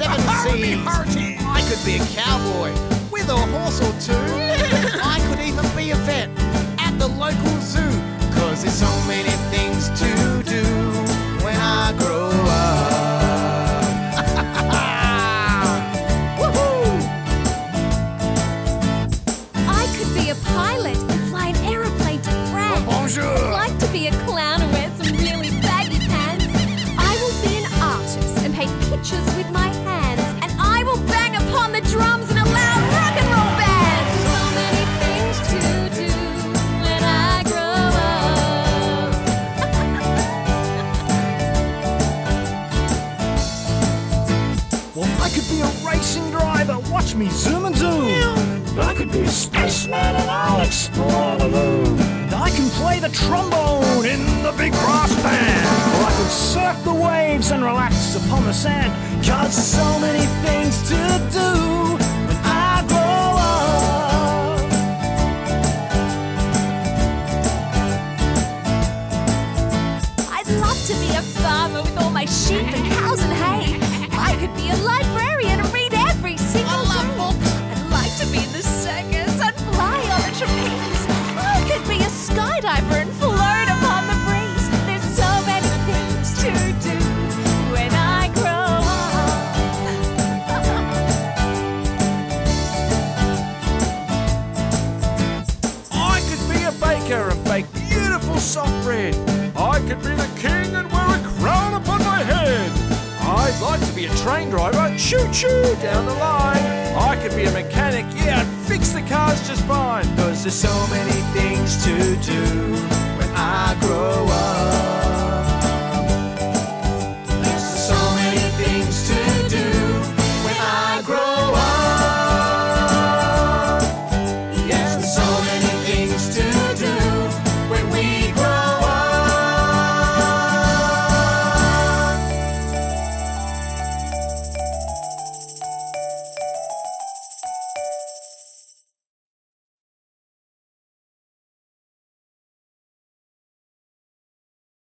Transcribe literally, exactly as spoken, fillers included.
seven seas. I could be a cowboy with a horse or two. I could even be a vet at the local zoo. Cause there's so many things to do when I grow up. Woohoo! I could be a pilot and fly an aeroplane to France. Bonjour! I'd like to be a clown and wear some really baggy pants. I will be an artist and paint pictures with my hands. And I will bang upon the drums in a loud rock and roll band. So many things to do when I grow up. Well, I could be a racing driver, watch me zoom and zoom. I could be a spaceman and I'll explore the moon. And I can play the trombone in the big brass band. Or I could surf the waves and relax upon the sand. Cause there's so many things to do when I grow up. I'd love to be a farmer with all my sheep and cows and hay. I could be a librarian and read every single I love day. books. I'd like to be in the circus and fly on a trapeze. I could be a skydiver and float upon the breeze. There's so many things to do when I grow up. I could be a baker and bake beautiful soft bread. I could be the king and wear a crown upon my head. I'd like to be a train driver, choo-choo down the line. I could be a mechanic, yeah, I'd fix the cars just fine. Cause there's so many things to do